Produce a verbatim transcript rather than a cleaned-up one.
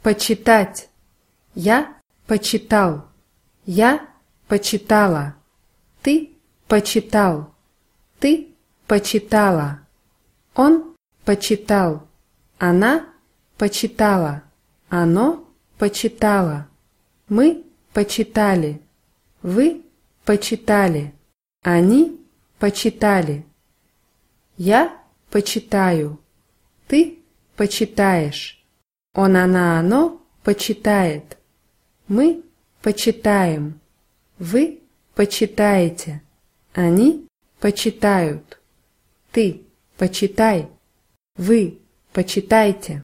Почитать. Я почитал. Я почитала. Ты почитал. Ты почитала. Он почитал. Она почитала. Оно почитало. Мы почитали. Вы почитали. Они почитали. Я почитаю. Ты почитаешь. Он, она, оно почитает. Мы почитаем. Вы почитаете. Они почитают. Ты почитай. Вы почитайте.